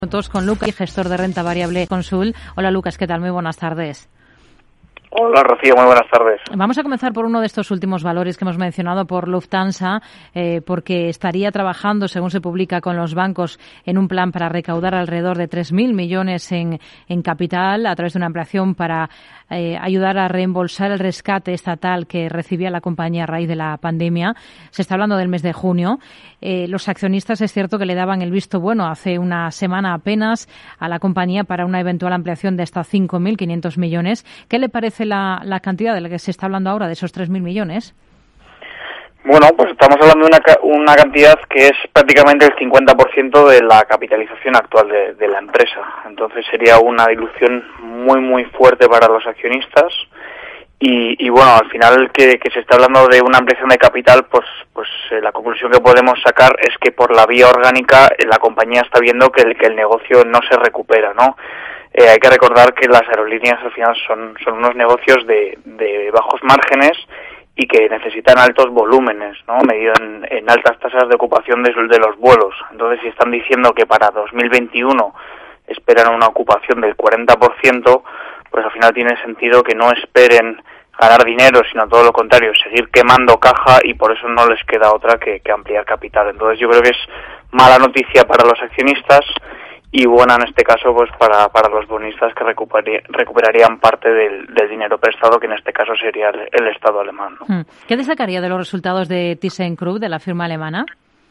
Minutos con Lucas, gestor de renta variable Consul. Hola Lucas, ¿qué tal? Muy buenas tardes. Hola Rocío, muy buenas tardes. Vamos a comenzar por uno de estos últimos valores que hemos mencionado, por Lufthansa, porque estaría trabajando, según se publica, con los bancos en un plan para recaudar alrededor de 3.000 millones en capital a través de una ampliación para ayudar a reembolsar el rescate estatal que recibía la compañía a raíz de la pandemia. Se está hablando del mes de junio. Los accionistas es cierto que le daban el visto bueno hace una semana apenas a la compañía para una eventual ampliación de hasta 5.500 millones. ¿Qué le parece la cantidad de la que se está hablando ahora, de esos 3.000 millones? Bueno, pues estamos hablando de una cantidad que es prácticamente el 50% de la capitalización actual de la empresa. Entonces sería una dilución muy fuerte para los accionistas. Y bueno, al final que se está hablando de una ampliación de capital, pues la conclusión que podemos sacar es que por la vía orgánica la compañía está viendo que el negocio no se recupera, ¿no? Hay que recordar que las aerolíneas al final son unos negocios de bajos márgenes y que necesitan altos volúmenes, ¿no? Medido en altas tasas de ocupación de los vuelos. Entonces, si están diciendo que para 2021 esperan una ocupación del 40%, pues al final tiene sentido que no esperen ganar dinero, sino todo lo contrario, seguir quemando caja, y por eso no les queda otra que ampliar capital. Entonces yo creo que es mala noticia para los accionistas y buena en este caso pues para los bonistas, que recuperarían parte del dinero prestado, que en este caso sería el Estado alemán, ¿no? ¿Qué destacaría de los resultados de ThyssenKrupp, de la firma alemana?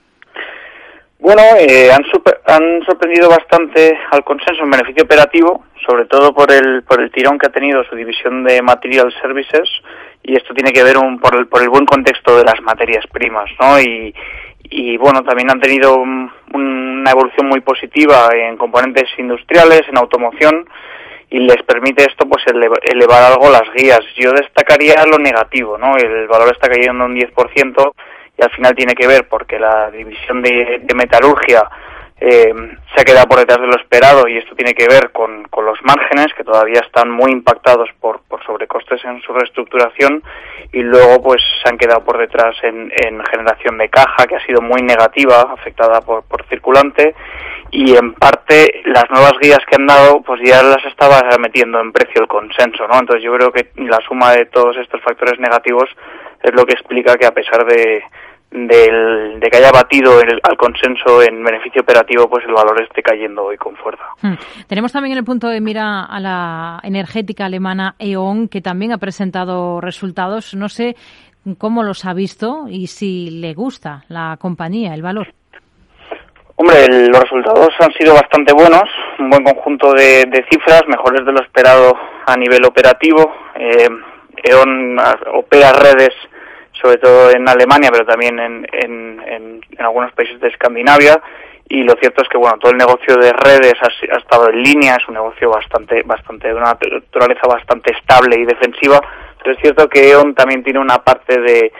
Bueno, han sorprendido bastante al consenso en beneficio operativo, sobre todo por el tirón que ha tenido su división de Material Services, y esto tiene que ver por el buen contexto de las materias primas, ¿no? Y bueno, también han tenido una evolución muy positiva en componentes industriales, en automoción, y les permite esto pues elevar algo las guías. Yo destacaría lo negativo, ¿no? El valor está cayendo un 10%, y al final tiene que ver porque la división de metalurgia se ha quedado por detrás de lo esperado, y esto tiene que ver con los márgenes, que todavía están muy impactados por sobrecostes en su reestructuración, y luego pues se han quedado por detrás en generación de caja, que ha sido muy negativa, afectada por circulante, y en parte las nuevas guías que han dado pues ya las estaba metiendo en precio el consenso, ¿no? Entonces yo creo que la suma de todos estos factores negativos es lo que explica que, a pesar de que haya batido al consenso en beneficio operativo, pues el valor esté cayendo hoy con fuerza. Tenemos también en el punto de mira a la energética alemana E.ON, que también ha presentado resultados. No sé cómo los ha visto y si le gusta la compañía, el valor. Hombre, los resultados han sido bastante buenos, un buen conjunto de cifras, mejores de lo esperado a nivel operativo. E.ON opera redes sobre todo en Alemania, pero también en algunos países de Escandinavia, y lo cierto es que bueno, todo el negocio de redes ha estado en línea, es un negocio bastante de una naturaleza bastante estable y defensiva, pero es cierto que E.ON también tiene una parte de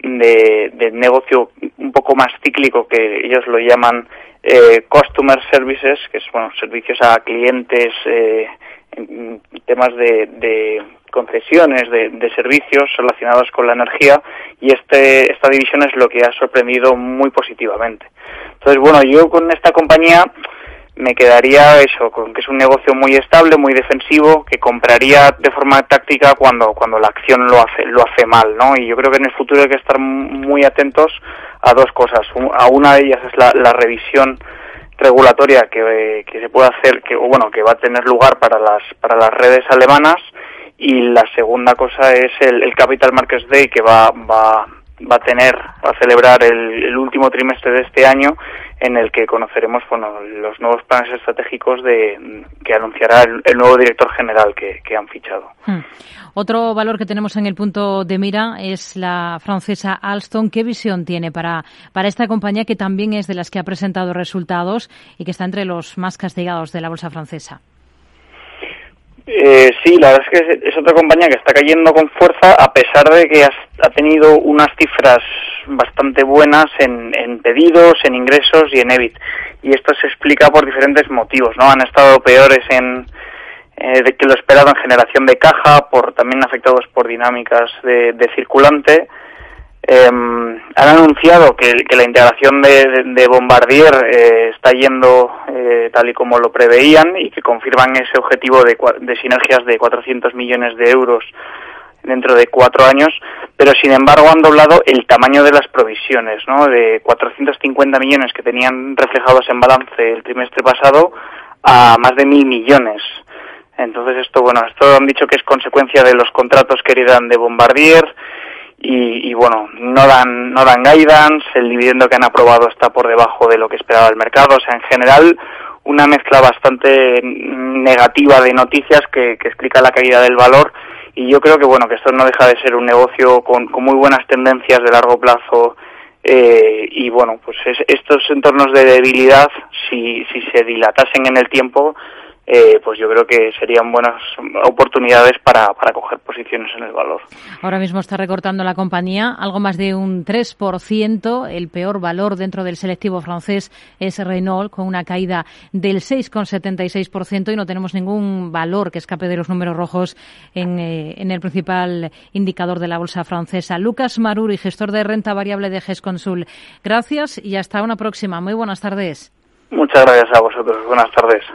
negocio un poco más cíclico, que ellos lo llaman Customer Services, que es servicios a clientes, en temas de concesiones de servicios relacionados con la energía, y esta división es lo que ha sorprendido muy positivamente. Entonces, bueno, yo con esta compañía me quedaría con que es un negocio muy estable, muy defensivo, que compraría de forma táctica cuando la acción lo hace mal, ¿no? Y yo creo que en el futuro hay que estar muy atentos a dos cosas. A una de ellas es la revisión regulatoria que se puede hacer, que va a tener lugar para las redes alemanas, y la segunda cosa es el Capital Markets Day, que va a celebrar el último trimestre de este año, en el que conoceremos los nuevos planes estratégicos que anunciará el nuevo director general que han fichado. Otro valor que tenemos en el punto de mira es la francesa Alstom. ¿Qué visión tiene para esta compañía, que también es de las que ha presentado resultados y que está entre los más castigados de la bolsa francesa? Sí, la verdad es que es otra compañía que está cayendo con fuerza, a pesar de que ha tenido unas cifras bastante buenas en pedidos, en ingresos y en EBIT. Y esto se explica por diferentes motivos, ¿no? Han estado peores de que lo esperado en generación de caja, también afectados por dinámicas de circulante. Han anunciado que la integración de Bombardier está yendo tal y como lo preveían y que confirman ese objetivo de sinergias de 400 millones de euros dentro de 4 años, pero sin embargo han doblado el tamaño de las provisiones, ¿no? De 450 millones que tenían reflejados en balance el trimestre pasado a más de 1.000 millones. Entonces esto han dicho que es consecuencia de los contratos que heredan de Bombardier y bueno, no dan guidance, el dividendo que han aprobado está por debajo de lo que esperaba el mercado, o sea, en general una mezcla bastante negativa de noticias que explica la caída del valor. Y yo creo que que esto no deja de ser un negocio con muy buenas tendencias de largo plazo y estos entornos de debilidad, si se dilatasen en el tiempo, pues yo creo que serían buenas oportunidades para coger posiciones en el valor. Ahora mismo está recortando la compañía algo más de un 3%. El peor valor dentro del selectivo francés es Renault, con una caída del 6,76%, y no tenemos ningún valor que escape de los números rojos en el principal indicador de la bolsa francesa. Lucas Maruri, gestor de renta variable de GESConsul. Gracias y hasta una próxima. Muy buenas tardes. Muchas gracias a vosotros. Buenas tardes.